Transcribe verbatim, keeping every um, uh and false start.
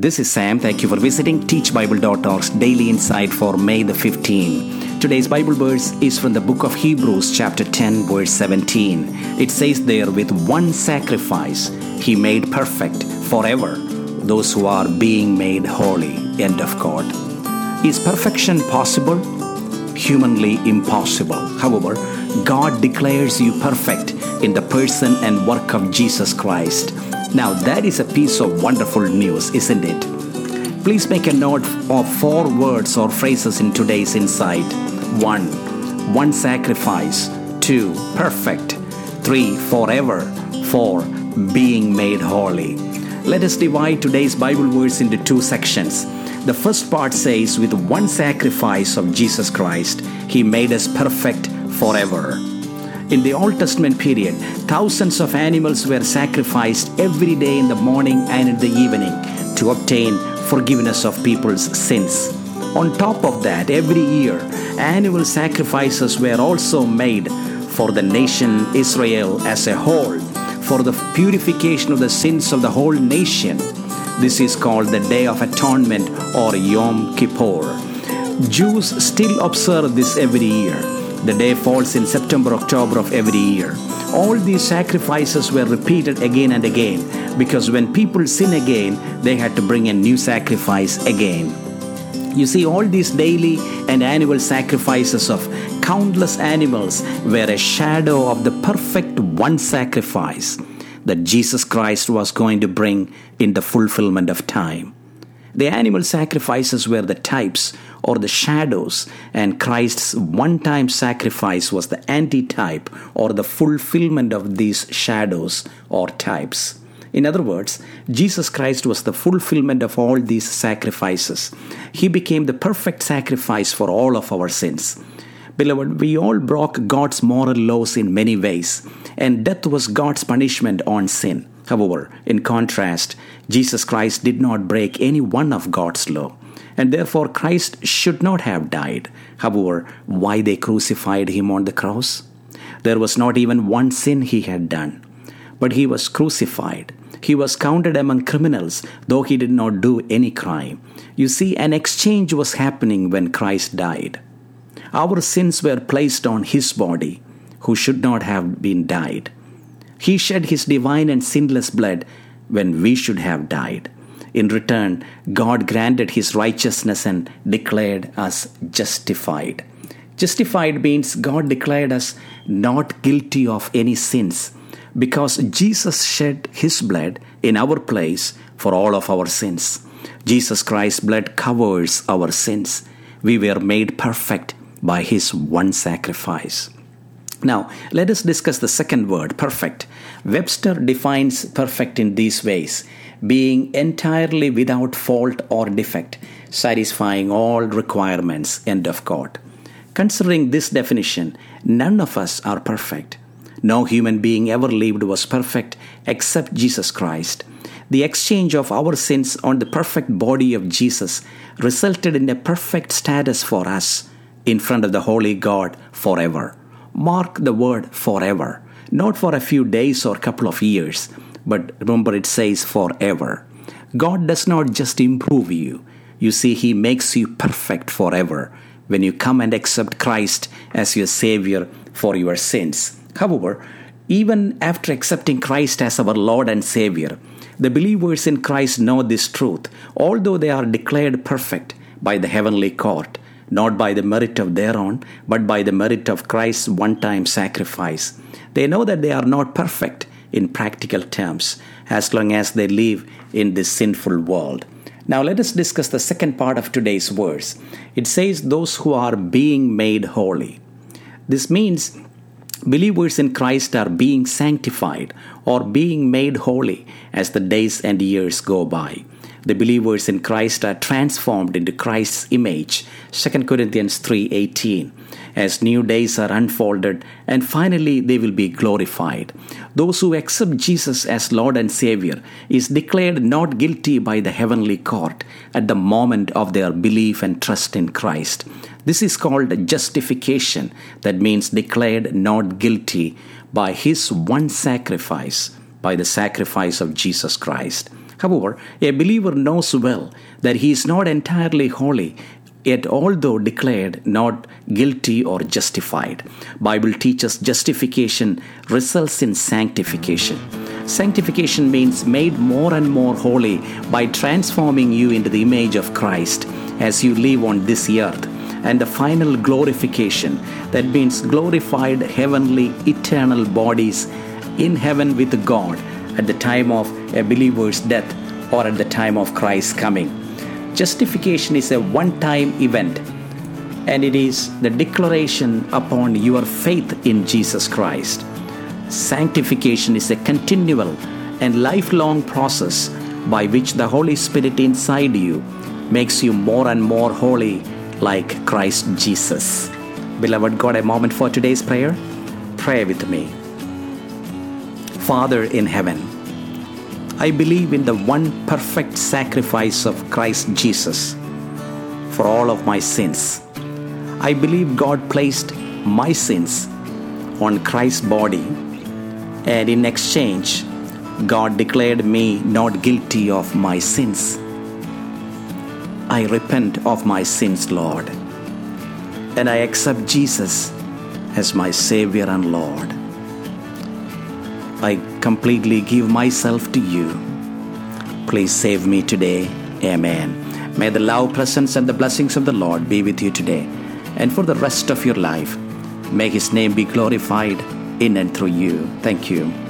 This is Sam. Thank you for visiting teach bible dot org's Daily Insight for May the fifteenth. Today's Bible verse is from the book of Hebrews chapter ten verse seventeen. It says there, with one sacrifice he made perfect forever those who are being made holy. End of quote. Is perfection possible? Humanly impossible. However, God declares you perfect in the person and work of Jesus Christ. Now that is a piece of wonderful news, isn't it? Please make a note of four words or phrases in today's insight. One, one sacrifice. Two, perfect. Three, forever. Four, being made holy. Let us divide today's Bible verse into two sections. The first part says, with one sacrifice of Jesus Christ, he made us perfect forever. In the Old Testament period, thousands of animals were sacrificed every day in the morning and in the evening to obtain forgiveness of people's sins. On top of that, every year, annual sacrifices were also made for the nation Israel as a whole, for the purification of the sins of the whole nation. This is called the Day of Atonement or Yom Kippur. Jews still observe this every year. The day falls in September, October of every year. All these sacrifices were repeated again and again because when people sin again, they had to bring a new sacrifice again. You see, all these daily and annual sacrifices of countless animals were a shadow of the perfect one sacrifice that Jesus Christ was going to bring in the fulfillment of time. The animal sacrifices were the types or the shadows, and Christ's one-time sacrifice was the antitype or the fulfillment of these shadows or types. In other words, Jesus Christ was the fulfillment of all these sacrifices. He became the perfect sacrifice for all of our sins. Beloved, we all broke God's moral laws in many ways, and death was God's punishment on sin. However, in contrast, Jesus Christ did not break any one of God's law, and therefore Christ should not have died. However, why they crucified him on the cross? There was not even one sin he had done, but he was crucified. He was counted among criminals, though he did not do any crime. You see, an exchange was happening when Christ died. Our sins were placed on his body, who should not have been died. He shed his divine and sinless blood when we should have died. In return, God granted his righteousness and declared us justified. Justified means God declared us not guilty of any sins because Jesus shed his blood in our place for all of our sins. Jesus Christ's blood covers our sins. We were made perfect by his one sacrifice. Now, let us discuss the second word, perfect. Webster defines perfect in these ways: being entirely without fault or defect, satisfying all requirements. End of quote. Considering this definition, none of us are perfect. No human being ever lived was perfect except Jesus Christ. The exchange of our sins on the perfect body of Jesus resulted in a perfect status for us in front of the holy God forever. Mark the word forever, not for a few days or a couple of years, but remember it says forever. God does not just improve you. You see, he makes you perfect forever when you come and accept Christ as your Savior for your sins. However, even after accepting Christ as our Lord and Savior, the believers in Christ know this truth, although they are declared perfect by the heavenly court, not by the merit of their own, but by the merit of Christ's one-time sacrifice. They know that they are not perfect in practical terms as long as they live in this sinful world. Now let us discuss the second part of today's verse. It says, those who are being made holy. This means believers in Christ are being sanctified or being made holy as the days and years go by. The believers in Christ are transformed into Christ's image, Second Corinthians three eighteen, as new days are unfolded and finally they will be glorified. Those who accept Jesus as Lord and Savior is declared not guilty by the heavenly court at the moment of their belief and trust in Christ. This is called justification, that means declared not guilty by his one sacrifice, by the sacrifice of Jesus Christ. However, a believer knows well that he is not entirely holy, yet although declared not guilty or justified. Bible teaches justification results in sanctification. Sanctification means made more and more holy by transforming you into the image of Christ as you live on this earth. And the final glorification, that means glorified heavenly eternal bodies in heaven with God at the time of a believer's death or at the time of Christ's coming. Justification is a one-time event, and it is the declaration upon your faith in Jesus Christ. Sanctification is a continual and lifelong process by which the Holy Spirit inside you makes you more and more holy like Christ Jesus. Beloved, got a moment for today's prayer? Pray with me. Father in heaven, I believe in the one perfect sacrifice of Christ Jesus for all of my sins. I believe God placed my sins on Christ's body, and in exchange, God declared me not guilty of my sins. I repent of my sins, Lord, and I accept Jesus as my Savior and Lord. I completely give myself to you. Please save me today. Amen. May the love, presence, and the blessings of the Lord be with you today and for the rest of your life. May His name be glorified in and through you. Thank you.